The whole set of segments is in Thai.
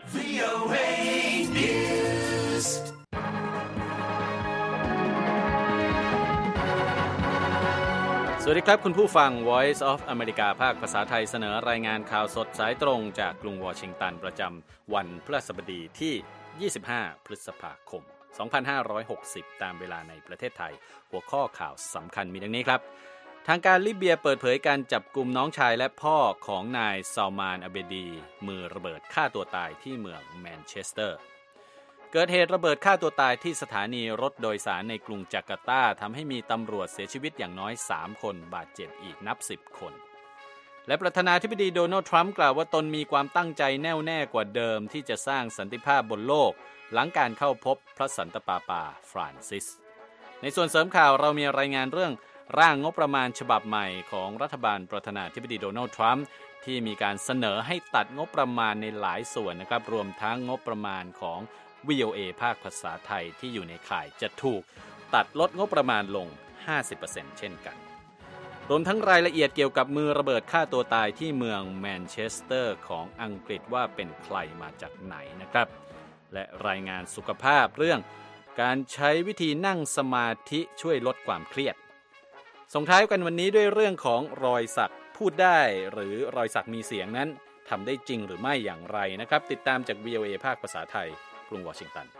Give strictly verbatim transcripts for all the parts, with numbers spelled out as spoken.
วี โอ เอ News สวัสดีครับคุณผู้ฟัง Voice of America ภาคภาษาไทยเสนอรายงานข่าวสดสายตรงจากกรุงวอชิงตันประจำวันพฤหัสบดีที่ยี่สิบห้าพฤษภาคมสองพันห้าร้อยหกสิบตามเวลาในประเทศไทยหัวข้อข่าวสำคัญมีดังนี้ครับทางการลิเบียเปิดเผยการจับกุมน้องชายและพ่อของนายซาลมานอับเบดีมือระเบิดฆ่าตัวตายที่เมืองแมนเชสเตอร์เกิดเหตุระเบิดฆ่าตัวตายที่สถานีรถโดยสารในกรุงจาการ์ตาทำให้มีตำรวจเสียชีวิตอย่างน้อยสามคนบาดเจ็บอีกนับสิบคนและประธานาธิบดีโดนัลด์ทรัมป์กล่าวว่าตนมีความตั้งใจแน่วแน่กว่าเดิมที่จะสร้างสันติภาพบนโลกหลังการเข้าพบพระสันตะปาปาฟรานซิสในส่วนเสริมข่าวเรามีรายงานเรื่องร่างงบประมาณฉบับใหม่ของรัฐบาลประธานาธิบดีโดนัลด์ทรัมป์ที่มีการเสนอให้ตัดงบประมาณในหลายส่วนนะครับรวมทั้งงบประมาณของ วี โอ เอ ภาคภาษาไทยที่อยู่ในข่ายจะถูกตัดลดงบประมาณลง ห้าสิบเปอร์เซ็นต์ เช่นกันรวมทั้งรายละเอียดเกี่ยวกับมือระเบิดฆ่าตัวตายที่เมืองแมนเชสเตอร์ของอังกฤษว่าเป็นใครมาจากไหนนะครับและรายงานสุขภาพเรื่องการใช้วิธีนั่งสมาธิช่วยลดความเครียดส่งท้ายกันวันนี้ด้วยเรื่องของรอยสักพูดได้หรือรอยสักมีเสียงนั้นทำได้จริงหรือไม่อย่างไรนะครับติดตามจาก วี โอ เอ ภาคภาษาไทยกรุงวอชิงตัน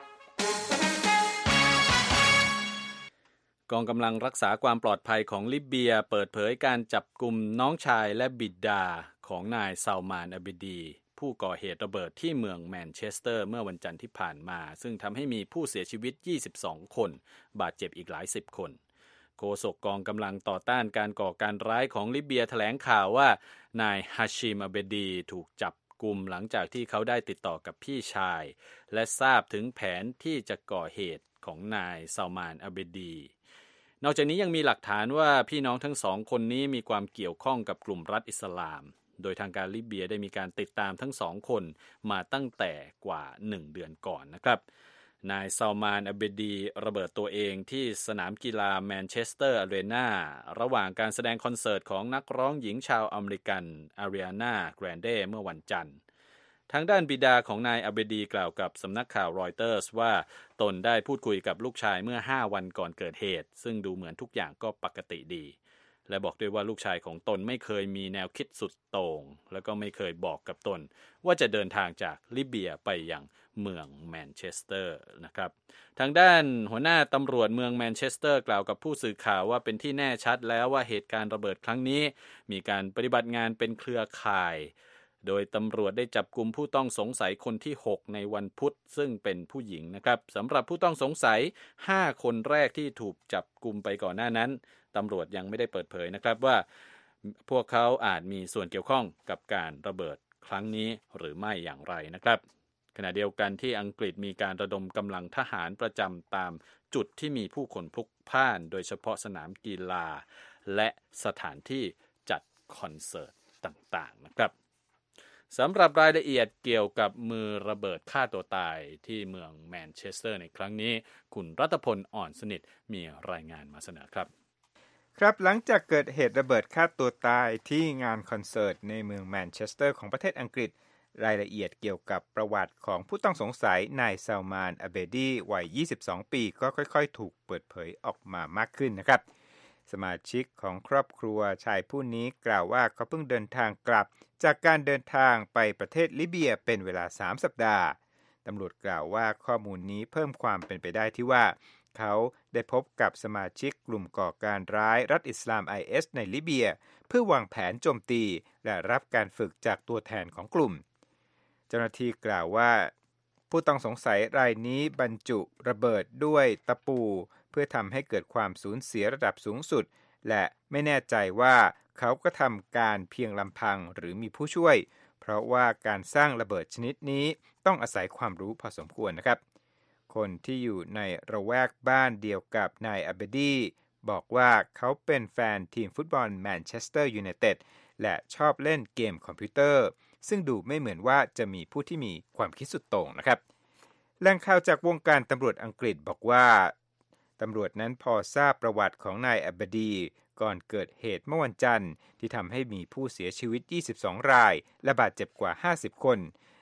กองกำลังรักษาความปลอดภัยของลิเบียเปิดเผยการจับกุมน้องชายและบิดาของนายซาลมานอับเบดีผู้ก่อเหตุระเบิดที่เมืองแมนเชสเตอร์เมื่อวันจันทร์ที่ผ่านมาซึ่งทำให้มีผู้เสียชีวิตยี่สิบสองคนบาดเจ็บอีกหลายสิบคนโฆษกกองกำลังต่อต้านการก่อการร้ายของลิเบียแถลงข่าวว่านายฮาชิมอับเบดีถูกจับกุมหลังจากที่เขาได้ติดต่อกับพี่ชายและทราบถึงแผนที่จะก่อเหตุของนายซาลมานอับเบดีนอกจากนี้ยังมีหลักฐานว่าพี่น้องทั้งสองคนนี้มีความเกี่ยวข้องกับกลุ่มรัฐอิสลามโดยทางการลิเบียได้มีการติดตามทั้งสองคนมาตั้งแต่กว่าหนึ่งเดือนก่อนนะครับนายซาลมานอับเบดีระเบิดตัวเองที่สนามกีฬาแมนเชสเตอร์อารีนาระหว่างการแสดงคอนเสิร์ตของนักร้องหญิงชาวอเมริกันอารีนาแกรนเดเมื่อวันจันทร์ทางด้านบิดาของนายอับเบดีกล่าวกับสำนักข่าวรอยเตอร์สว่าตนได้พูดคุยกับลูกชายเมื่อห้าวันก่อนเกิดเหตุซึ่งดูเหมือนทุกอย่างก็ปกติดีและบอกด้วยว่าลูกชายของตนไม่เคยมีแนวคิดสุดโต่งแล้วก็ไม่เคยบอกกับตนว่าจะเดินทางจากลิเบียไปยังเมืองแมนเชสเตอร์นะครับทางด้านหัวหน้าตำรวจเมืองแมนเชสเตอร์กล่าวกับผู้สื่อข่าวว่าเป็นที่แน่ชัดแล้วว่าเหตุการณ์ระเบิดครั้งนี้มีการปฏิบัติงานเป็นเครือข่ายโดยตำรวจได้จับกุมผู้ต้องสงสัยคนที่หกในวันพุธซึ่งเป็นผู้หญิงนะครับสำหรับผู้ต้องสงสัยห้าคนแรกที่ถูกจับกุมไปก่อนหน้านั้นตำรวจยังไม่ได้เปิดเผยนะครับว่าพวกเขาอาจมีส่วนเกี่ยวข้องกับการระเบิดครั้งนี้หรือไม่อย่างไรนะครับขณะเดียวกันที่อังกฤษมีการระดมกำลังทหารประจำตามจุดที่มีผู้คนพลุกพล่านโดยเฉพาะสนามกีฬาและสถานที่จัดคอนเสิร์ตต่างๆนะครับสำหรับรายละเอียดเกี่ยวกับมือระเบิดฆ่าตัวตายที่เมืองแมนเชสเตอร์ในครั้งนี้คุณรัตพลอ่อนสนิทมีรายงานมาเสนอครับครับหลังจากเกิดเหตุระเบิดฆ่าตัวตายที่งานคอนเสิร์ตในเมืองแมนเชสเตอร์ของประเทศอังกฤษรายละเอียดเกี่ยวกับประวัติของผู้ต้องสงสัยนายซาลมานอับเบดีวัยยี่สิบสองปีก็ค่อยๆถูกเปิดเผยออกมามากขึ้นนะครับสมาชิกของครอบครัวชายผู้นี้กล่าวว่าเขาเพิ่งเดินทางกลับจากการเดินทางไปประเทศลิเบียเป็นเวลาสามสัปดาห์ตำรวจกล่าวว่าข้อมูลนี้เพิ่มความเป็นไปได้ที่ว่าเขาได้พบกับสมาชิกกลุ่มก่อการร้ายรัฐอิสลาม ไอ เอส ในลิเบียเพื่อวางแผนโจมตีและรับการฝึกจากตัวแทนของกลุ่มเจ้าหน้าที่กล่าวว่าผู้ต้องสงสัยรายนี้บรรจุระเบิดด้วยตะปูเพื่อทำให้เกิดความสูญเสียระดับสูงสุดและไม่แน่ใจว่าเขาก็ทำการเพียงลำพังหรือมีผู้ช่วยเพราะว่าการสร้างระเบิดชนิดนี้ต้องอาศัยความรู้พอสมควรนะครับคนที่อยู่ในระแวกบ้านเดียวกับนายอับเบดีบอกว่าเขาเป็นแฟนทีมฟุตบอลแมนเชสเตอร์ยูไนเต็ดและชอบเล่นเกมคอมพิวเตอร์ซึ่งดูไม่เหมือนว่าจะมีผู้ที่มีความคิดสุดโต่งนะครับแหล่งข่าวจากวงการตำรวจอังกฤษบอกว่าตำรวจนั้นพอทราบประวัติของนายอับเบดีก่อนเกิดเหตุเมื่อวันจันทร์ที่ทำให้มีผู้เสียชีวิตยี่สิบสองรายและบาดเจ็บกว่าห้าสิบคน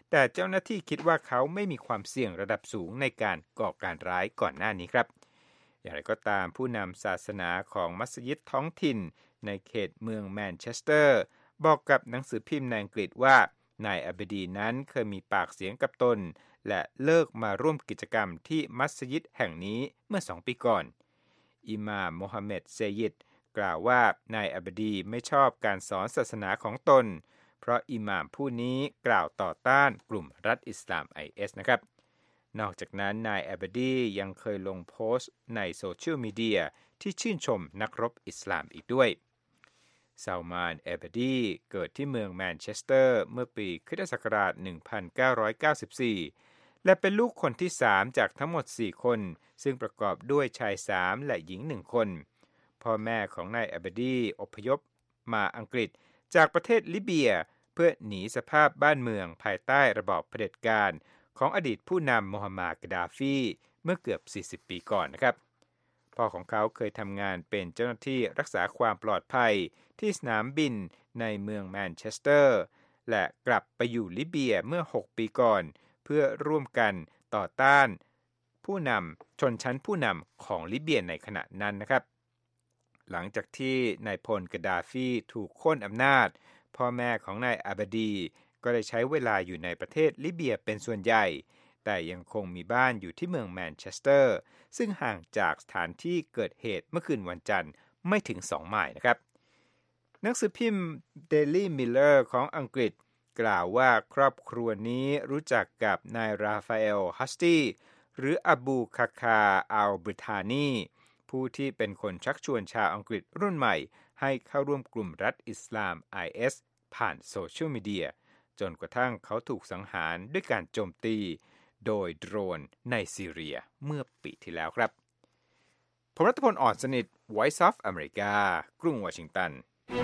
แต่เจ้าหน้าที่คิดว่าเขาไม่มีความเสี่ยงระดับสูงในการก่อการร้ายก่อนหน้านี้ครับอย่างไรก็ตามผู้นำศาสนาของมัสยิดท้องถิ่นในเขตเมืองแมนเชสเตอร์บอกกับหนังสือพิมพ์ในอังกฤษว่านายอับดีนั้นเคยมีปากเสียงกับตนและเลิกมาร่วมกิจกรรมที่มัสยิดแห่งนี้เมื่อสองปีก่อนอิหม่ามโมฮัมเหม็ดเซยิดกล่าวว่านายอับดีไม่ชอบการสอนศาสนาของตนเพราะอิหม่ามผู้นี้กล่าวต่อต้านกลุ่มรัฐอิสลาม ไอ เอส นะครับนอกจากนั้นนายอับดียังเคยลงโพสต์ในโซเชียลมีเดียที่ชื่นชมนักรบอิสลามอีกด้วยซาลมาน อับดีเกิดที่เมืองแมนเชสเตอร์เมื่อปีคริสตศักราช หนึ่งพันเก้าร้อยเก้าสิบสี่ และเป็นลูกคนที่สามจากทั้งหมดสี่คนซึ่งประกอบด้วยชายสามและหญิงหนึ่งคนพ่อแม่ของนายอับดีอพยพมาอังกฤษจากประเทศลิเบียเพื่อหนีสภาพบ้านเมืองภายใต้ระบอบเผด็จการของอดีตผู้นำโมฮัมหมัด กะดาฟีเมื่อเกือบสี่สิบปีก่อนนะครับพ่อของเขาเคยทำงานเป็นเจ้าหน้าที่รักษาความปลอดภัยที่สนามบินในเมืองแมนเชสเตอร์และกลับไปอยู่ลิเบียเมื่อหกปีก่อนเพื่อร่วมกันต่อต้านผู้นำชนชั้นผู้นำของลิเบียในขณะนั้นนะครับหลังจากที่นายพล กะดาฟีถูกโค่นอำนาจพ่อแม่ของนายอับดีก็ได้ใช้เวลาอยู่ในประเทศลิเบียเป็นส่วนใหญ่แต่ยังคงมีบ้านอยู่ที่เมืองแมนเชสเตอร์ซึ่งห่างจากสถานที่เกิดเหตุเมื่อคืนวันจันทร์ไม่ถึงสองไมล์นะครับหนังสือพิมพ์ Daily Mirror ของอังกฤษกล่าวว่าครอบครัวนี้รู้จักกับนายราฟาเอล ฮัสตีหรืออบูคาคา อัลบริทานีผู้ที่เป็นคนชักชวนชาวอังกฤษรุ่นใหม่ให้เข้าร่วมกลุ่มรัฐอิสลาม ไอ เอส ผ่านโซเชียลมีเดียจนกระทั่งเขาถูกสังหารด้วยการโจมตีโดยโดรนในซีเรียเมื่อปีที่แล้วครับผมรัฐพล อ่อนสนิท Voice of America กรุงวอชิงตัน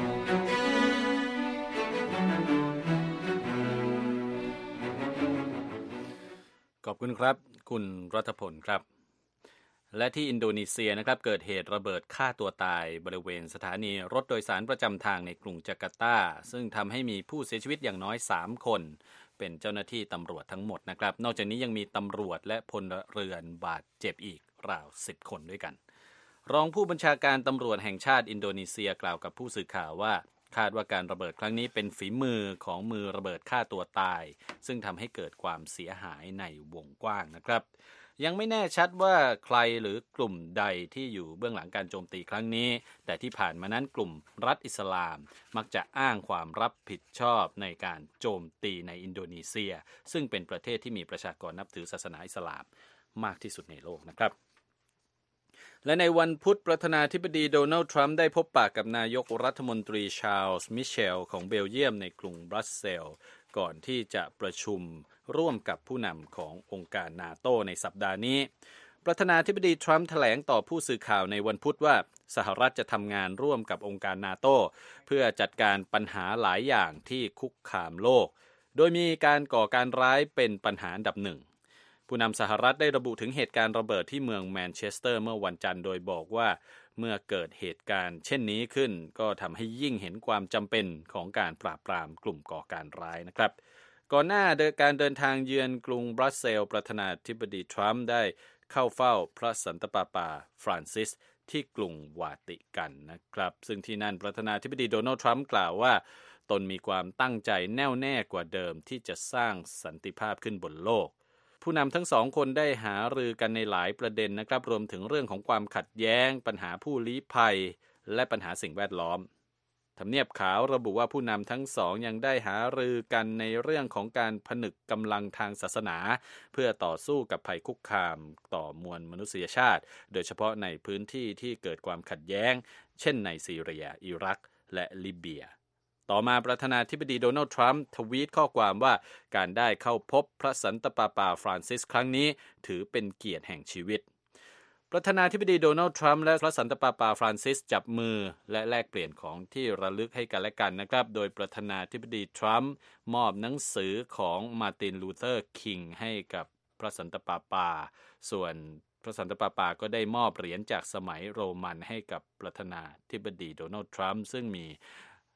ขอบคุณครับคุณรัฐพลครับและที่อินโดนีเซียนะครับเกิดเหตุระเบิดฆ่าตัวตายบริเวณสถานีรถโดยสารประจำทางในกรุงจาการ์ตาซึ่งทำให้มีผู้เสียชีวิตอย่างน้อยสามคนเป็นเจ้าหน้าที่ตำรวจทั้งหมดนะครับนอกจากนี้ยังมีตำรวจและพลเรือนบาดเจ็บอีกราวสิบคนด้วยกันรองผู้บัญชาการตำรวจแห่งชาติอินโดนีเซียกล่าวกับผู้สื่อข่าวว่าคาดว่าการระเบิดครั้งนี้เป็นฝีมือของมือระเบิดฆ่าตัวตายซึ่งทำให้เกิดความเสียหายในวงกว้างนะครับยังไม่แน่ชัดว่าใครหรือกลุ่มใดที่อยู่เบื้องหลังการโจมตีครั้งนี้แต่ที่ผ่านมานั้นกลุ่มรัฐอิสลามมักจะอ้างความรับผิดชอบในการโจมตีในอินโดนีเซียซึ่งเป็นประเทศที่มีประชากรนับถือศาสนาอิสลามมากที่สุดในโลกนะครับและในวันพุธประธานาธิบดีโดนัลด์ทรัมป์ได้พบปะกับนายกรัฐมนตรีชาร์ลส์มิเชลของเบลเยียมในกรุงบรัสเซลส์ก่อนที่จะประชุมร่วมกับผู้นำขององค์การนาโตในสัปดาห์นี้ประธานาธิบดีทรัมป์แถลงต่อผู้สื่อข่าวในวันพุธว่าสหรัฐจะทำงานร่วมกับองค์การนาโตเพื่อจัดการปัญหาหลายอย่างที่คุกคามโลกโดยมีการก่อการร้ายเป็นปัญหาอันดับหนึ่งผู้นำสหรัฐได้ระบุถึงเหตุการณ์ระเบิดที่เมืองแมนเชสเตอร์เมื่อวันจันทร์โดยบอกว่าเมื่อเกิดเหตุการณ์เช่นนี้ขึ้นก็ทำให้ยิ่งเห็นความจำเป็นของการปราบปรามกลุ่มก่อการร้ายนะครับก่อนหน้าการเดินทางเยือนกรุงบรัสเซลส์ประธานาธิบดีทรัมป์ได้เข้าเฝ้าพระสันตะปาปาฟรานซิสที่กรุงวาติกันนะครับซึ่งที่นั่นประธานาธิบดีโดนัลด์ทรัมป์กล่าวว่าตนมีความตั้งใจแน่วแน่กว่าเดิมที่จะสร้างสันติภาพขึ้นบนโลกผู้นำทั้งสองคนได้หารือกันในหลายประเด็นนะครับรวมถึงเรื่องของความขัดแย้งปัญหาผู้ลี้ภัยและปัญหาสิ่งแวดล้อมทำเนียบขาวระบุว่าผู้นำทั้งสองยังได้หารือกันในเรื่องของการผนึกกำลังทางศาสนาเพื่อต่อสู้กับภัยคุกคามต่อมวลมนุษยชาติโดยเฉพาะในพื้นที่ที่เกิดความขัดแย้งเช่นในซีเรียอิรักและลิเบียต่อมาประธานาธิบดีโดนัลด์ทรัมป์ทวีตข้อความว่าการได้เข้าพบพระสันตะปาปาฟรานซิสครั้งนี้ถือเป็นเกียรติแห่งชีวิตประธานาธิบดีโดนัลด์ทรัมป์และพระสันตะปาปาฟรานซิสจับมือและแลกเปลี่ยนของที่ระลึกให้กันและกันนะครับโดยประธานาธิบดีทรัมป์มอบหนังสือของมาร์ตินลูเทอร์คิงให้กับพระสันตะปาปาส่วนพระสันตะปาปาก็ได้มอบเหรียญจากสมัยโรมันให้กับประธานาธิบดีโดนัลด์ทรัมป์ซึ่งมี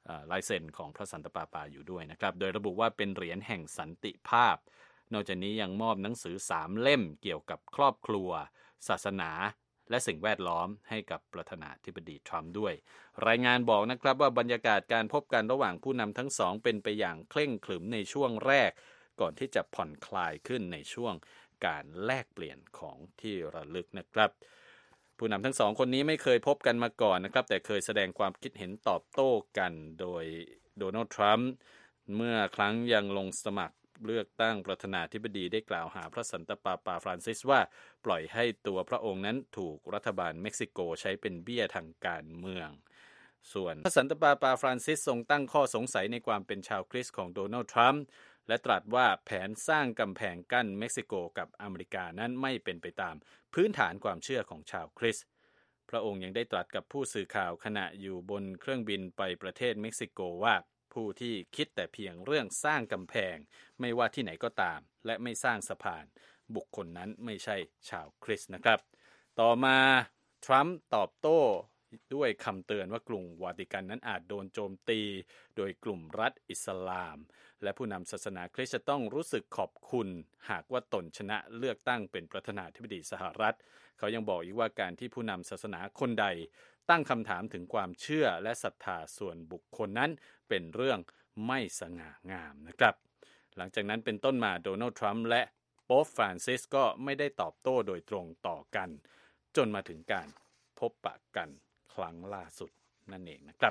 ลายเซ็นของพระสันตะปาปาอยู่ด้วยนะครับโดยระบุว่าเป็นเหรียญแห่งสันติภาพนอกจากนี้ยังมอบหนังสือสามเล่มเกี่ยวกับครอบครัวศาสนาและสิ่งแวดล้อมให้กับประธานาธิบดีทรัมป์ด้วยรายงานบอกนะครับว่าบรรยากาศการพบกันระหว่างผู้นำทั้งสองเป็นไปอย่างเคร่งขรึมในช่วงแรกก่อนที่จะผ่อนคลายขึ้นในช่วงการแลกเปลี่ยนของที่ระลึกนะครับผู้นำทั้งสองคนนี้ไม่เคยพบกันมาก่อนนะครับแต่เคยแสดงความคิดเห็นตอบโต้กันโดยโดนัลด์ทรัมป์เมื่อครั้งยังลงสมัครเลือกตั้งประธานาธิบดีได้กล่าวหาพระสันตะปาปาฟรานซิสว่าปล่อยให้ตัวพระองค์นั้นถูกรัฐบาลเม็กซิโกใช้เป็นเบี้ยทางการเมืองส่วนพระสันตะปาปาฟรานซิสทรงตั้งข้อสงสัยในความเป็นชาวคริสต์ของโดนัลด์ทรัมป์และตรัสว่าแผนสร้างกำแพงกั้นเม็กซิโกกับอเมริกานั้นไม่เป็นไปตามพื้นฐานความเชื่อของชาวคริสต์พระองค์ยังได้ตรัสกับผู้สื่อข่าวขณะอยู่บนเครื่องบินไปประเทศเม็กซิโกว่าผู้ที่คิดแต่เพียงเรื่องสร้างกำแพงไม่ว่าที่ไหนก็ตามและไม่สร้างสะพานบุคคลนั้นไม่ใช่ชาวคริสต์นะครับต่อมาทรัมป์ตอบโต้ด้วยคำเตือนว่ากรุงวาติกันนั้นอาจโดนโจมตีโดยกลุ่มรัฐอิสลามและผู้นำศาสนาคริสต์จะต้องรู้สึกขอบคุณหากว่าตนชนะเลือกตั้งเป็นประธานาธิบดีสหรัฐเขายังบอกอีกว่าการที่ผู้นำศาสนาคนใดตั้งคำถามถึงความเชื่อและศรัทธาส่วนบุคคลนั้นเป็นเรื่องไม่สง่างามนะครับหลังจากนั้นเป็นต้นมาโดนัลด์ทรัมป์และโป๊ปฟรานซิสก็ไม่ได้ตอบโต้โดยตรงต่อกันจนมาถึงการพบปะกันครั้งล่าสุดนั่นเองนะครับ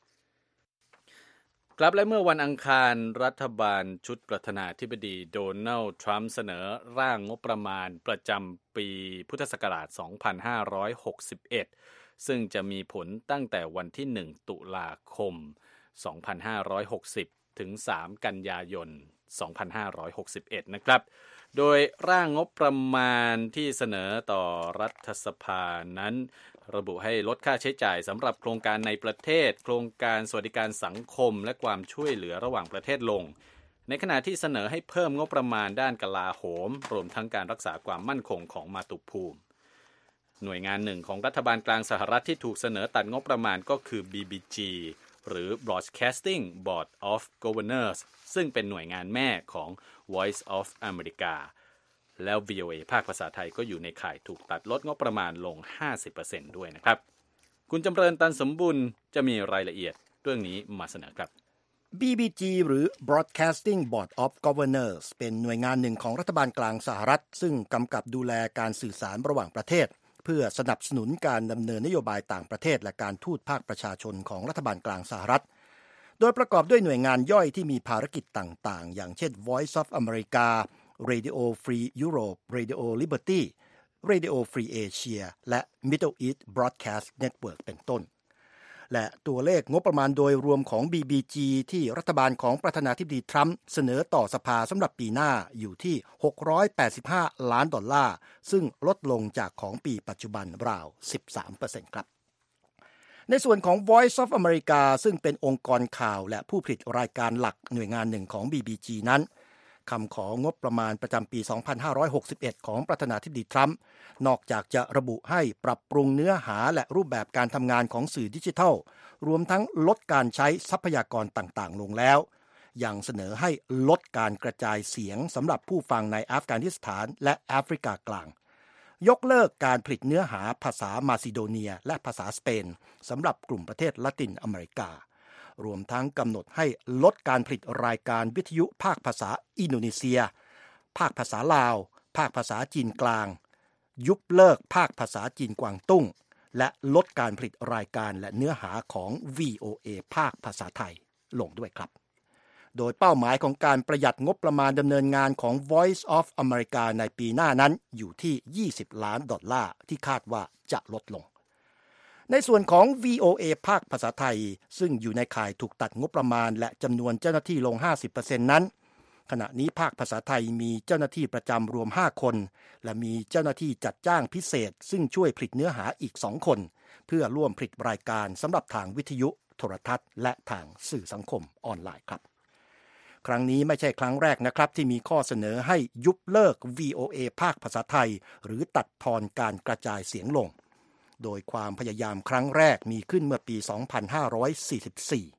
ครับและเมื่อวันอังคารรัฐบาลชุดประธานาธิบดีโดนัลด์ทรัมป์เสนอร่างงบประมาณประจำปีพุทธศักราชสองพันห้าร้อยหกสิบเอ็ดซึ่งจะมีผลตั้งแต่วันที่หนึ่งตุลาคมสองพันห้าร้อยหกสิบถึงสามกันยายนสองพันห้าร้อยหกสิบเอ็ดนะครับโดยร่างงบประมาณที่เสนอต่อรัฐสภานั้นระบุให้ลดค่าใช้จ่ายสำหรับโครงการในประเทศโครงการสวัสดิการสังคมและความช่วยเหลือระหว่างประเทศลงในขณะที่เสนอให้เพิ่มงบประมาณด้านกลาโหมรวมทั้งการรักษาความมั่นคงของมาตุภูมิหน่วยงานหนึ่งของรัฐบาลกลางสหรัฐที่ถูกเสนอตัดงบประมาณก็คือ บี บี จี หรือ Broadcasting Board of Governors ซึ่งเป็นหน่วยงานแม่ของ Voice of America แล้ว วี โอ เอ ภาคภาษาไทยก็อยู่ในข่ายถูกตัดลดงบประมาณลง ห้าสิบเปอร์เซ็นต์ ด้วยนะครับคุณจำเริญตันสมบุญจะมีรายละเอียดเรื่องนี้มาเสนอครับบี บี จี หรือ Broadcasting Board of Governors เป็นหน่วยงานหนึ่งของรัฐบาลกลางสหรัฐซึ่งกำกับดูแลการสื่อสารระหว่างประเทศเพื่อสนับสนุนการดำเนินนโยบายต่างประเทศและการทูตภาคประชาชนของรัฐบาลกลางสหรัฐโดยประกอบด้วยหน่วยงานย่อยที่มีภารกิจต่างๆอย่างเช่น Voice of America Radio Free Europe Radio Liberty Radio Free Asia และ Middle East Broadcast Network เป็นต้นและตัวเลขงบประมาณโดยรวมของ บี บี จี ที่รัฐบาลของประธานาธิบดีทรัมป์เสนอต่อสภาสำหรับปีหน้าอยู่ที่หกร้อยแปดสิบห้าล้านดอลลาร์ซึ่งลดลงจากของปีปัจจุบันราว สิบสามเปอร์เซ็นต์ ครับในส่วนของ Voice of America ซึ่งเป็นองค์กรข่าวและผู้ผลิตรายการหลักหน่วยงานหนึ่งของ บี บี จี นั้นคำของงบประมาณประจำปีสองพันห้าร้อยหกสิบเอ็ดของประธานาธิบดีทรัมป์นอกจากจะระบุให้ปรับปรุงเนื้อหาและรูปแบบการทำงานของสื่อดิจิทัลรวมทั้งลดการใช้ทรัพยากรต่างๆลงแล้วยังเสนอให้ลดการกระจายเสียงสำหรับผู้ฟังในอัฟกานิสถานและแอฟริกากลางยกเลิกการผลิตเนื้อหาภาษามาซิโดเนียและภาษาสเปนสำหรับกลุ่มประเทศละตินอเมริการวมทั้งกำหนดให้ลดการผลิตรายการวิทยุภาคภาษาอินโดนีเซียภาคภาษาลาวภาคภาษาจีนกลางยุบเลิกภาคภาษาจีนกวางตุ้งและลดการผลิตรายการและเนื้อหาของ วี โอ เอ ภาคภาษาไทยลงด้วยครับโดยเป้าหมายของการประหยัดงบประมาณดำเนินงานของ Voice of America ในปีหน้านั้นอยู่ที่ยี่สิบล้านดอลลาร์ที่คาดว่าจะลดลงในส่วนของ วี โอ เอ ภาคภาษาไทยซึ่งอยู่ในข่ายถูกตัดงบประมาณและจำนวนเจ้าหน้าที่ลง ห้าสิบเปอร์เซ็นต์ นั้นขณะนี้ภาคภาษาไทยมีเจ้าหน้าที่ประจำรวมห้าคนและมีเจ้าหน้าที่จัดจ้างพิเศษซึ่งช่วยผลิตเนื้อหาอีกสองคนเพื่อร่วมผลิตรายการสำหรับทางวิทยุโทรทัศน์และทางสื่อสังคมออนไลน์ครับครั้งนี้ไม่ใช่ครั้งแรกนะครับที่มีข้อเสนอให้ยุบเลิก วี โอ เอ ภาคภาษาไทยหรือตัดทอนการกระจายเสียงลงโดยความพยายามครั้งแรกมีขึ้นเมื่อปีสองพันห้าร้อยสี่สิบสี่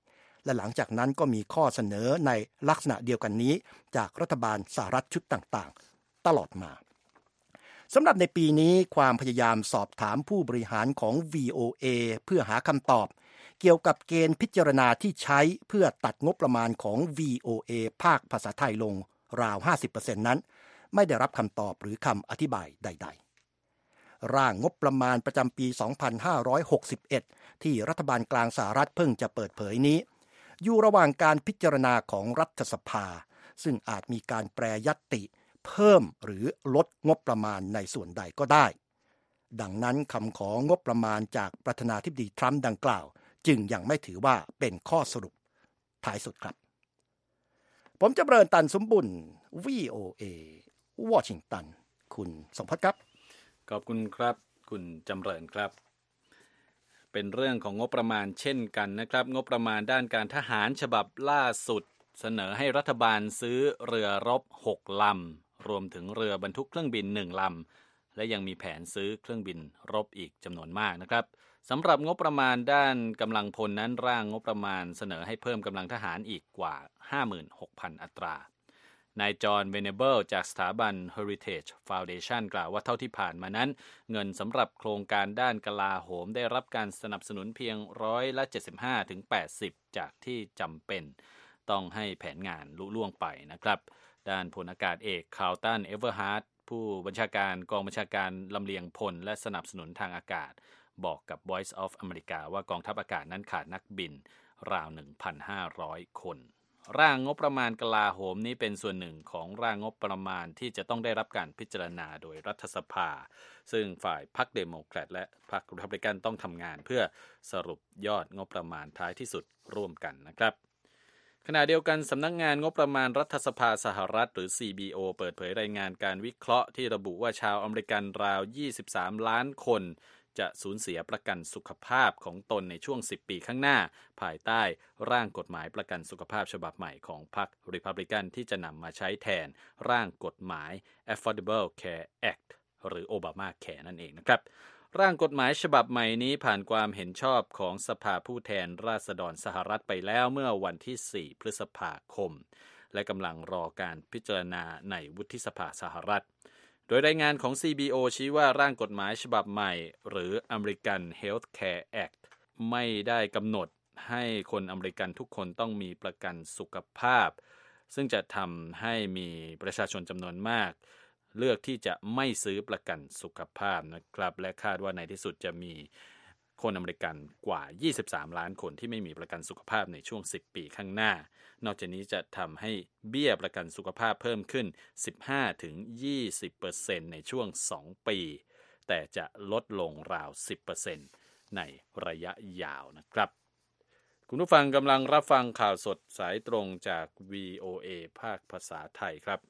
และหลังจากนั้นก็มีข้อเสนอในลักษณะเดียวกันนี้จากรัฐบาลสหรัฐชุดต่างๆตลอดมาสำหรับในปีนี้ความพยายามสอบถามผู้บริหารของ วี โอ เอ เพื่อหาคำตอบเกี่ยวกับเกณฑ์พิจารณาที่ใช้เพื่อตัดงบประมาณของ วี โอ เอ ภาคภาษาไทยลงราว ห้าสิบเปอร์เซ็นต์ นั้นไม่ได้รับคำตอบหรือคำอธิบายใดๆร่างงบประมาณประจำปี สองพันห้าร้อยหกสิบเอ็ด ที่รัฐบาลกลางสหรัฐเพิ่งจะเปิดเผยนี้อยู่ระหว่างการพิจารณาของรัฐสภาซึ่งอาจมีการแปรญัตติเพิ่มหรือลดงบประมาณในส่วนใดก็ได้ดังนั้นคำของงบประมาณจากประธานาธิบดีทรัมป์ดังกล่าวจึงยังไม่ถือว่าเป็นข้อสรุปท้ายสุดครับผมจำเริญตันสมบุญ วี โอ เอ วอชิงตันคุณสมภัทรครับขอบคุณครับคุณจำเริญครับเป็นเรื่องของงบประมาณเช่นกันนะครับงบประมาณด้านการทหารฉบับล่าสุดเสนอให้รัฐบาลซื้อเรือรบหกลำรวมถึงเรือบรรทุกเครื่องบินหนึ่งลำและยังมีแผนซื้อเครื่องบินรบอีกจำนวนมากนะครับสำหรับงบประมาณด้านกำลังพลนั้นร่างงบประมาณเสนอให้เพิ่มกำลังทหารอีกกว่า ห้าหมื่นหกพัน อัตรานายจอห์นเวเนเบิลจากสถาบัน Heritage Foundation กล่าวว่าเท่าที่ผ่านมานั้นเงินสำหรับโครงการด้านกลาโหมได้รับการสนับสนุนเพียงร้อยละ เจ็ดสิบห้าถึงแปดสิบ จากที่จำเป็นต้องให้แผนงานลุล่วงไปนะครับด้านพลอากาศเอกคาร์ลตันเอเวอร์ฮาร์ทผู้บัญชาการกองบัญชาการลำเลียงพลและสนับสนุนทางอากาศบอกกับ Voice of America ว่ากองทัพอากาศนั้นขาดนักบินราว หนึ่งพันห้าร้อย คนร่างงบประมาณกลาโหมนี้เป็นส่วนหนึ่งของร่างงบประมาณที่จะต้องได้รับการพิจารณาโดยรัฐสภาซึ่งฝ่ายพรรคเดโมแครตและพรรครีพับลิกันต้องทำงานเพื่อสรุปยอดงบประมาณท้ายที่สุดร่วมกันนะครับขณะเดียวกันสำนักงานงบประมาณรัฐสภาสหรัฐหรือ ซี บี โอ เปิดเผยรายงานการวิเคราะห์ที่ระบุว่าชาวอเมริกันราวยี่สิบสามล้านคนจะสูญเสียประกันสุขภาพของตนในช่วงสิบปีข้างหน้าภายใต้ร่างกฎหมายประกันสุขภาพฉบับใหม่ของพรรครีพับลิกันที่จะนำมาใช้แทนร่างกฎหมาย Affordable Care Act หรือ Obamacare นั่นเองนะครับร่างกฎหมายฉบับใหม่นี้ผ่านความเห็นชอบของสภาผู้แทนราษฎรสหรัฐไปแล้วเมื่อวันที่สี่พฤษภาคมและกำลังรอการพิจารณาในวุฒิสภาสหรัฐโดยรายงานของ ซี บี โอ ชี้ว่าร่างกฎหมายฉบับใหม่หรือ American Health Care Act ไม่ได้กำหนดให้คนอเมริกันทุกคนต้องมีประกันสุขภาพซึ่งจะทำให้มีประชาชนจำนวนมากเลือกที่จะไม่ซื้อประกันสุขภาพนะครับและคาดว่าในที่สุดจะมีคนอเมริกันกว่ายี่สิบสามล้านคนที่ไม่มีประกันสุขภาพในช่วงสิบปีข้างหน้านอกจากนี้จะทำให้เบี้ยประกันสุขภาพเพิ่มขึ้น สิบห้าถึงยี่สิบเปอร์เซ็นต์ ในช่วงสองปีแต่จะลดลงราว สิบเปอร์เซ็นต์ ในระยะยาวนะครับคุณผู้ฟังกำลังรับฟังข่าวสดสายตรงจาก วี โอ เอ ภาคภาษาไทยครับ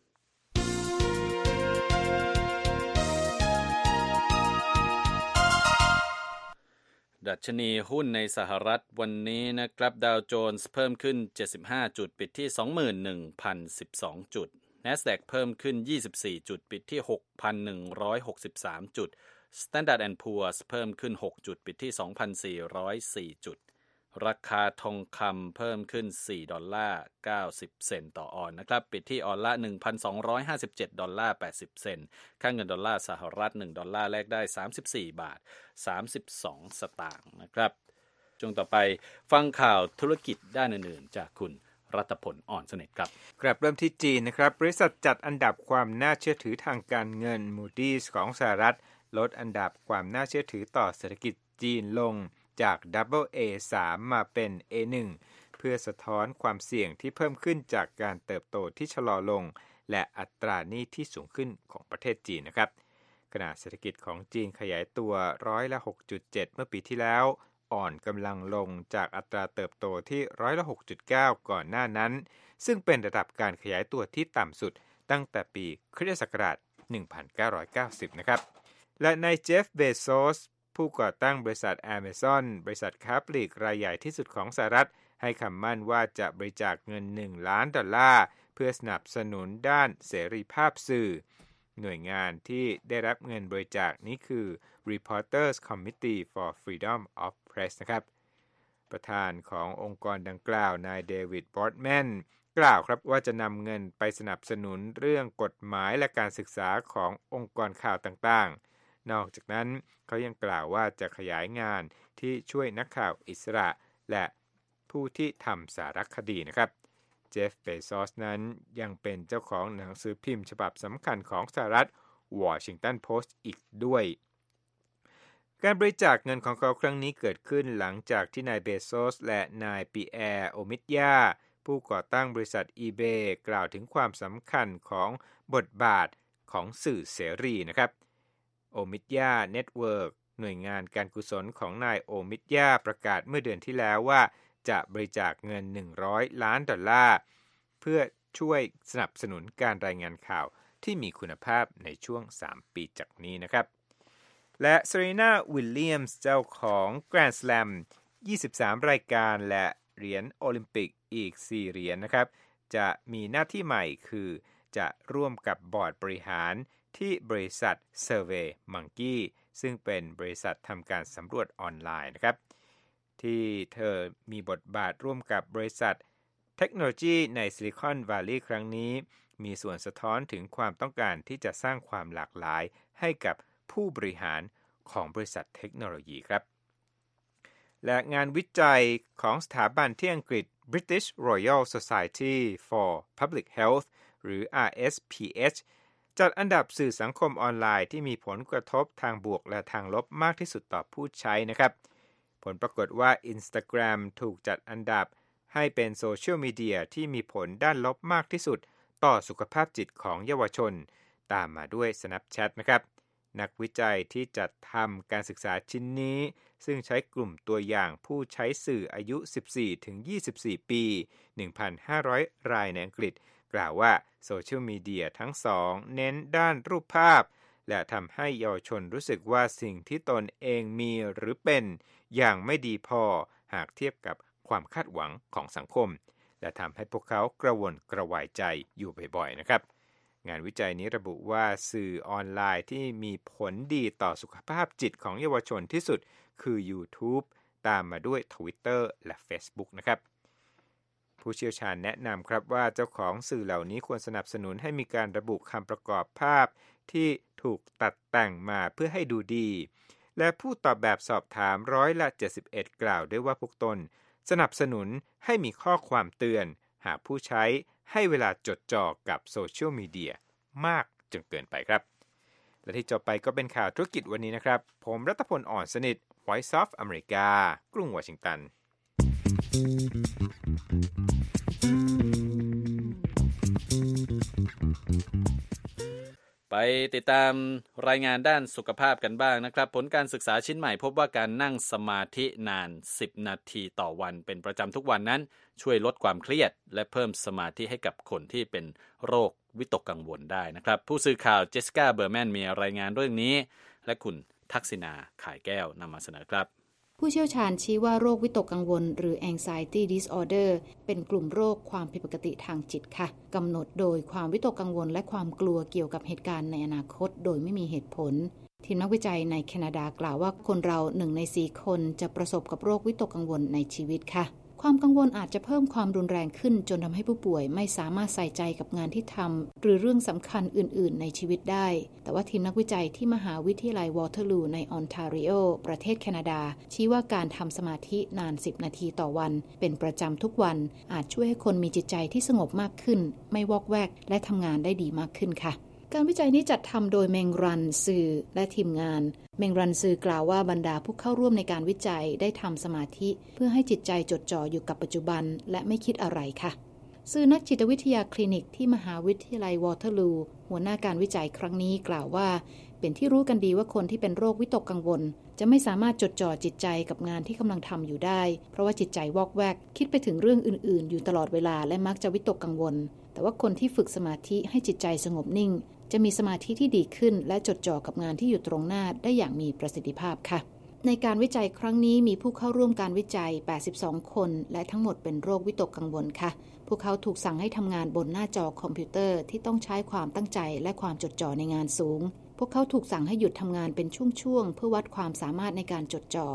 ดัชนีหุ้นในสหรัฐวันนี้นะครับดาวโจนส์เพิ่มขึ้นเจ็ดสิบห้าจุดปิดที่ สองหมื่นหนึ่งพันสิบสอง จุด NASDAQ เพิ่มขึ้นยี่สิบสี่จุดปิดที่ หกพันหนึ่งร้อยหกสิบสาม จุด Standard แอนด์ Poor's เพิ่มขึ้นหกจุดปิดที่ สองพันสี่ร้อยสี่ จุดราคาทองคำเพิ่มขึ้นสี่ดอลลาร์เก้าสิบเซนต์ต่อออนซ์นะครับปิดที่ออนละ หนึ่งพันสองร้อยห้าสิบเจ็ดดอลลาร์แปดสิบเซนต์ค่าเงินดอลลาร์สหรัฐหนึ่งดอลลาร์แลกได้สามสิบสี่บาทสามสิบสองสตางค์นะครับช่วงต่อไปฟังข่าวธุรกิจด้านอื่นๆจากคุณรัตพลอ่อนเสน่ห์ครับกลับเริ่มที่จีนนะครับบริษัทจัดอันดับความน่าเชื่อถือทางการเงิน Moody's ของสหรัฐลดอันดับความน่าเชื่อถือต่อเศรษฐกิจจีนลงจาก ดับเบิล เอ สาม มาเป็น เอ หนึ่ง เพื่อสะท้อนความเสี่ยงที่เพิ่มขึ้นจากการเติบโตที่ชะลอลงและอัตราหนี้ที่สูงขึ้นของประเทศจีนนะครับขณะเศรษฐกิจของจีนขยายตัวร้อยละ หกจุดเจ็ด เมื่อปีที่แล้วอ่อนกำลังลงจากอัตราเติบโตที่ร้อยละ หกจุดเก้า ก่อนหน้านั้นซึ่งเป็นระดับการขยายตัวที่ต่ำสุดตั้งแต่ปีคริสตศักราช หนึ่งพันเก้าร้อยเก้าสิบ นะครับและนายเจฟ เบโซสผู้ก่อตั้งบริษัท Amazon บริษัทค้าปลีกรายใหญ่ที่สุดของสหรัฐให้คำมั่นว่าจะบริจาคเงินหนึ่งล้านดอลลาร์เพื่อสนับสนุนด้านเสรีภาพสื่อหน่วยงานที่ได้รับเงินบริจาคนี้คือ Reporters Committee for Freedom of Press นะครับประธานขององค์กรดังกล่าวนายเดวิดบอร์ดแมนกล่าวครับว่าจะนำเงินไปสนับสนุนเรื่องกฎหมายและการศึกษาขององค์กรข่าวต่างๆนอกจากนั้นเขายังกล่าวว่าจะขยายงานที่ช่วยนักข่าวอิสระและผู้ที่ทำสารคดีนะครับเจฟเบซอสนั้นยังเป็นเจ้าของหนังสือพิมพ์ฉบับสำคัญของสหรัฐวอชิงตันโพสต์อีกด้วยการบริจาคเงินของเขาครั้งนี้เกิดขึ้นหลังจากที่นายเบโซสและนายปีแอร์โอมิดยาผู้ก่อตั้งบริษัท eBay กล่าวถึงความสำคัญของบทบาทของสื่อเสรีนะครับโอมิดยาเน็ตเวิร์กหน่วยงานการกุศลของนายโอมิดยาประกาศเมื่อเดือนที่แล้วว่าจะบริจาคเงินหนึ่งร้อยล้านดอลลาร์เพื่อช่วยสนับสนุนการรายงานข่าวที่มีคุณภาพในช่วงสามปีจากนี้นะครับและเซรีนาวิลเลียมส์เจ้าของ Grand Slam ยี่สิบสามรายการและเหรียญโอลิมปิกอีกสี่เหรียญนะครับจะมีหน้าที่ใหม่คือจะร่วมกับบอร์ดบริหารที่บริษัท Survey Monkey ซึ่งเป็นบริษัททำการสำรวจออนไลน์นะครับที่เธอมีบทบาทร่วมกับบริษัทเทคโนโลยีในซิลิคอนวัลลีย์ครั้งนี้มีส่วนสะท้อนถึงความต้องการที่จะสร้างความหลากหลายให้กับผู้บริหารของบริษัทเทคโนโลยีครับและงานวิจัยของสถาบันที่อังกฤษ British Royal Society for Public Health หรือ อาร์ เอส พี เอช จัดอันดับสื่อสังคมออนไลน์ที่มีผลกระทบทางบวกและทางลบมากที่สุดต่อผู้ใช้นะครับผลปรากฏว่า Instagram ถูกจัดอันดับให้เป็นโซเชียลมีเดียที่มีผลด้านลบมากที่สุดต่อสุขภาพจิตของเยาวชนตามมาด้วย Snapchat นะครับนักวิจัยที่จัดทำการศึกษาชิ้นนี้ซึ่งใช้กลุ่มตัวอย่างผู้ใช้สื่ออายุ สิบสี่ถึงยี่สิบสี่ ปี หนึ่งพันห้าร้อย รายในอังกฤษกล่าวว่าโซเชียลมีเดียทั้งสองเน้นด้านรูปภาพและทำให้เยาวชนรู้สึกว่าสิ่งที่ตนเองมีหรือเป็นอย่างไม่ดีพอหากเทียบกับความคาดหวังของสังคมและทำให้พวกเขากระวนกระวายใจอยู่บ่อยๆนะครับงานวิจัยนี้ระบุว่าสื่อออนไลน์ที่มีผลดีต่อสุขภาพจิตของเยาวชนที่สุดคือ YouTube ตามมาด้วย Twitter และ Facebook นะครับผู้เชี่ยวชาญแนะนำครับว่าเจ้าของสื่อเหล่านี้ควรสนับสนุนให้มีการระบุคำประกอบภาพที่ถูกตัดแต่งมาเพื่อให้ดูดีและผู้ตอบแบบสอบถามร้อยละเจ็ดสิบเอ็ดกล่าวด้วยว่าพวกตนสนับสนุนให้มีข้อความเตือนหากผู้ใช้ให้เวลาจดจ่อกับโซเชียลมีเดียมากจนเกินไปครับและที่จบไปก็เป็นข่าวธุรกิจวันนี้นะครับผมรัตพลอ่อนสนิท Voice of America กรุงวอชิงตันไปติดตามรายงานด้านสุขภาพกันบ้างนะครับผลการศึกษาชิ้นใหม่พบว่าการนั่งสมาธินานสิบนาทีต่อวันเป็นประจำทุกวันนั้นช่วยลดความเครียดและเพิ่มสมาธิให้กับคนที่เป็นโรควิตกกังวลได้นะครับผู้สื่อข่าวเจสสิก้าเบอร์แมนมีรายงานเรื่องนี้และคุณทักษิณาข่ายแก้วนำมาเสนอครับผู้เชี่ยวชาญชี้ว่าโรควิตกกังวลหรือ anxiety disorder เป็นกลุ่มโรคความผิดปกติทางจิตค่ะกำหนดโดยความวิตกกังวลและความกลัวเกี่ยวกับเหตุการณ์ในอนาคตโดยไม่มีเหตุผลทีมนักวิจัยในแคนาดากล่าวว่าคนเราหนึ่งในสี่คนจะประสบกับโรควิตกกังวลในชีวิตค่ะความกังวลอาจจะเพิ่มความรุนแรงขึ้นจนทำให้ผู้ป่วยไม่สามารถใส่ใจกับงานที่ทำหรือเรื่องสำคัญอื่นๆในชีวิตได้แต่ว่าทีมนักวิจัยที่มหาวิทยาลัยวอเตอร์ลูในออนทาริโอประเทศแคนาดาชี้ว่าการทำสมาธินานสิบนาทีต่อวันเป็นประจำทุกวันอาจช่วยให้คนมีจิตใจที่สงบมากขึ้นไม่วอกแวกและทำงานได้ดีมากขึ้นค่ะการวิจัยนี้จัดทำโดยเมงรันซือและทีมงานเมงรันซือกล่าวว่าบรรดาผู้เข้าร่วมในการวิจัยได้ทำสมาธิเพื่อให้จิตใจจดจ่ออยู่กับปัจจุบันและไม่คิดอะไรค่ะซือนักจิตวิทยาคลินิกที่มหาวิทยาลัยวอเตอร์ลูหัวหน้าการวิจัยครั้งนี้กล่าวว่าเป็นที่รู้กันดีว่าคนที่เป็นโรควิตกกังวลจะไม่สามารถจดจ่อจิตใจกับงานที่กำลังทำอยู่ได้เพราะว่าจิตใจวอกแวกคิดไปถึงเรื่องอื่นๆอยู่ตลอดเวลาและมักจะวิตกกังวลแต่ว่าคนที่ฝึกสมาธิให้จิตใจสงบนิ่งจะมีสมาธิที่ดีขึ้นและจดจ่อกับงานที่อยู่ตรงหน้าได้อย่างมีประสิทธิภาพค่ะในการวิจัยครั้งนี้มีผู้เข้าร่วมการวิจัยแปดสิบสองคนและทั้งหมดเป็นโรควิตกกังวลค่ะพวกเขาถูกสั่งให้ทำงานบนหน้าจอคอมพิวเตอร์ที่ต้องใช้ความตั้งใจและความจดจ่อในงานสูงพวกเขาถูกสั่งให้หยุดทำงานเป็นช่วงๆเพื่อวัดความสามารถในการจดจ่อ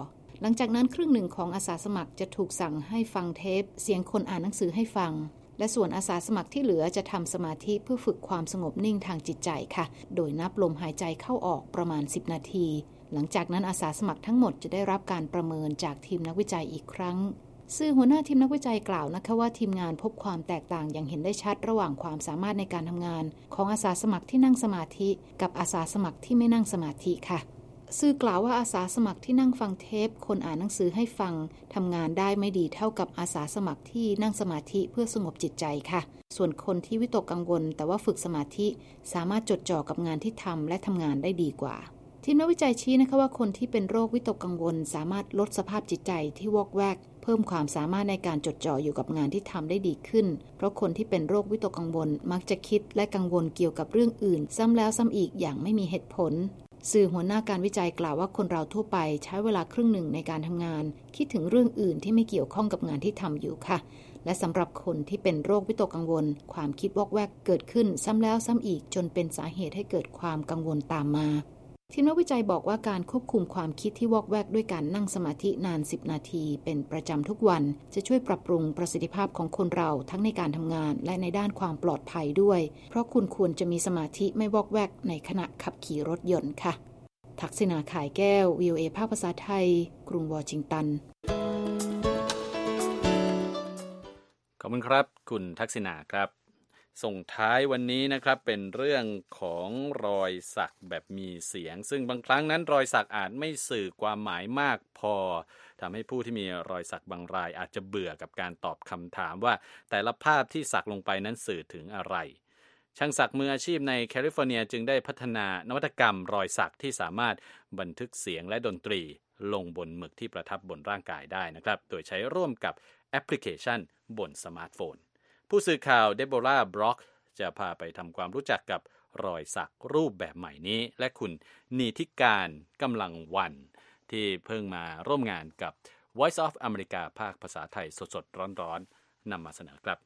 หลังจากนั้นครึ่งหนึ่งของอาสาสมัครจะถูกสั่งให้ฟังเทปเสียงคนอ่านหนังสือให้ฟังและส่วนอาสาสมัครที่เหลือจะทำสมาธิเพื่อฝึกความสงบนิ่งทางจิตใจค่ะโดยนับลมหายใจเข้าออกประมาณสิบนาทีหลังจากนั้นอาสาสมัครทั้งหมดจะได้รับการประเมินจากทีมนักวิจัยอีกครั้งซึ่งหัวหน้าทีมนักวิจัยกล่าวนะคะว่าทีมงานพบความแตกต่างอย่างเห็นได้ชัดระหว่างความสามารถในการทำงานของอาสาสมัครที่นั่งสมาธิกับอาสาสมัครที่ไม่นั่งสมาธิค่ะสื่อกล่าวว่าอาสาสมัครที่นั่งฟังเทปคนอ่านหนังสือให้ฟังทำงานได้ไม่ดีเท่ากับอาสาสมัครที่นั่งสมาธิเพื่อสงบจิตใจค่ะส่วนคนที่วิตกกังวลแต่ว่าฝึกสมาธิสามารถจดจ่อกับงานที่ทำและทำงานได้ดีกว่าทีมนักวิจัยชี้นะคะว่าคนที่เป็นโรควิตกกังวลสามารถลดสภาพจิตใจที่วอกแวกเพิ่มความสามารถในการจดจ่ออยู่กับงานที่ทำได้ดีขึ้นเพราะคนที่เป็นโรควิตกกังวลมักจะคิดและกังวลเกี่ยวกับเรื่องอื่นซ้ำแล้วซ้ำอีกอย่างไม่มีเหตุผลสื่อหัวหน้าการวิจัยกล่าวว่าคนเราทั่วไปใช้เวลาครึ่งหนึ่งในการทำงานคิดถึงเรื่องอื่นที่ไม่เกี่ยวข้องกับงานที่ทำอยู่ค่ะและสำหรับคนที่เป็นโรควิตกกังวลความคิดวอกแวกเกิดขึ้นซ้ำแล้วซ้ำอีกจนเป็นสาเหตุให้เกิดความกังวลตามมาทีมนักวิจัยบอกว่าการควบคุมความคิดที่วอกแวกด้วยการนั่งสมาธินานสิบนาทีเป็นประจำทุกวันจะช่วยปรับปรุงประสิทธิภาพของคนเราทั้งในการทำงานและในด้านความปลอดภัยด้วยเพราะคุณควรจะมีสมาธิไม่วอกแวกในขณะขับขี่รถยนต์ค่ะทักษิณาข่ายแก้ว วี โอ เอ ภาคภาษาไทยกรุงวอชิงตันขอบคุณครับคุณทักษิณาครับส่งท้ายวันนี้นะครับเป็นเรื่องของรอยสักแบบมีเสียงซึ่งบางครั้งนั้นรอยสักอาจไม่สื่อความหมายมากพอทำให้ผู้ที่มีรอยสักบางรายอาจจะเบื่อกับการตอบคำถามว่าแต่ละภาพที่สักลงไปนั้นสื่อถึงอะไรช่างสักมืออาชีพในแคลิฟอร์เนียจึงได้พัฒนานวัตกรรมรอยสักที่สามารถบันทึกเสียงและดนตรีลงบนหมึกที่ประทับบนร่างกายได้นะครับโดยใช้ร่วมกับแอปพลิเคชันบนสมาร์ทโฟนผู้สื่อข่าวเดโบราห์บล็อกจะพาไปทำความรู้จักกับรอยสักรูปแบบใหม่นี้และคุณนีธิการกำลังวันที่เพิ่งมาร่วมงานกับ Voice of America ภาคภาษาไทยสดๆร้อนๆนำมาเสนอครับ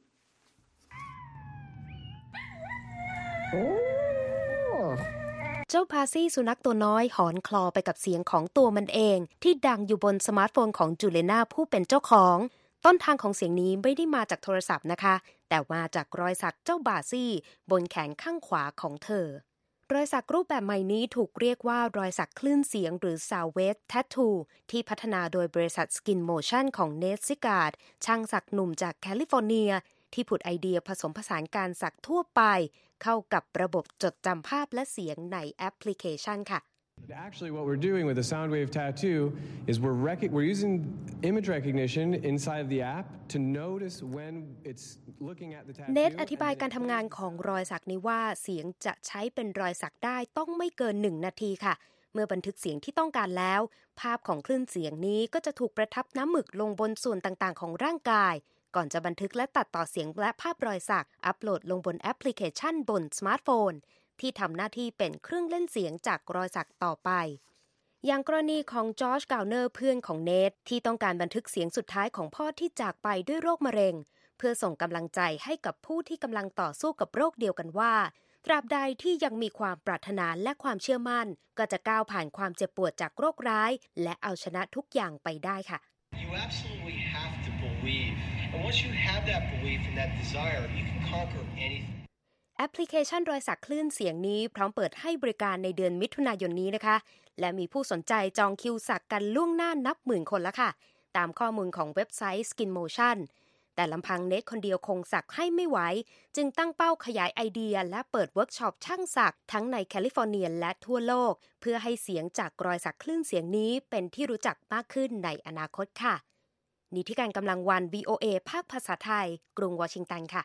เจ้าพาซี่สุนัขตัวน้อยหอนคลอไปกับเสียงของตัวมันเองที่ดังอยู่บนสมาร์ทโฟนของจูเลน่าผู้เป็นเจ้าของต้นทางของเสียงนี้ไม่ได้มาจากโทรศัพท์นะคะแต่มาจากรอยสักเจ้าบาซี่บนแขนข้างขวาของเธอรอยสักรูปแบบใหม่นี้ถูกเรียกว่ารอยสักคลื่นเสียงหรือ Sound Wave Tattoo ที่พัฒนาโดยบริษัท Skin Motion ของเนทซิการ์ดช่างสักหนุ่มจากแคลิฟอร์เนียที่ผุดไอเดียผสมผสานการสักทั่วไปเข้ากับระบบจดจำภาพและเสียงในแอปพลิเคชันค่ะ Actually, what we're doing with the Sound Wave Tattoo is we're rec- we're using image recognition inside of the app to notice when it's looking at the tattoo. เนทอธิบายการทำงานของรอยสักนี้ว่าเสียงจะใช้เป็นรอยสักได้ต้องไม่เกินหนึ่งนาทีค่ะเมื่อบันทึกเสียงที่ต้องการแล้วภาพของคลื่นเสียงนี้ก็จะถูกประทับน้ำหมึกลงบนส่วนต่างๆของร่างกายก่อนจะบันทึกและตัดต่อเสียงและภาพรอยสักอัปโหลดลงบนแอปพลิเคชันบนสมาร์ทโฟนที่ทำหน้าที่เป็นเครื่องเล่นเสียงจากรอยสักต่อไปอย่างกรณีของจอร์จกาวเนอร์เพื่อนของเนทที่ต้องการบันทึกเสียงสุดท้ายของพ่อที่จากไปด้วยโรคมะเร็งเพื่อส่งกำลังใจให้กับผู้ที่กำลังต่อสู้กับโรคเดียวกันว่าตราบใดที่ยังมีความปรารถนาและความเชื่อมั่นก็จะก้าวผ่านความเจ็บปวดจากโรคร้ายและเอาชนะทุกอย่างไปได้ค่ะ You absolutely have to believe and once you have that belief and that desire you can conquer anything แอปพลิเคชันรอยสักคลื่นเสียงนี้พร้อมเปิดให้บริการในเดือนมิถุนายนนี้นะคะและมีผู้สนใจจองคิวสักกันล่วงหน้านับหมื่นคนแล้วค่ะตามข้อมูลของเว็บไซต์ Skin Motion แต่ลำพังเนทคนเดียวคงสักให้ไม่ไหวจึงตั้งเป้าขยายไอเดียและเปิดเวิร์กช็อปช่างสักทั้งในแคลิฟอร์เนียและทั่วโลกเพื่อให้เสียงจากรอยสักคลื่นเสียงนี้เป็นที่รู้จักมากขึ้นในอนาคตค่ะนิติการกำลังวัน วี โอ เอ ภาคภาษาไทยกรุงวอชิงตันค่ะ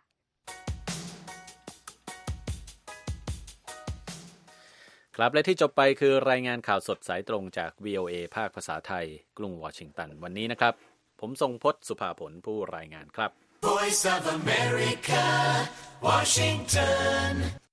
ครับและที่จบไปคือรายงานข่าวสดสายตรงจาก วี โอ เอ ภาคภาษาไทยกรุงวอชิงตันวันนี้นะครับผมทรงพจน์สุภาผลผู้รายงานครับ Voice of America Washington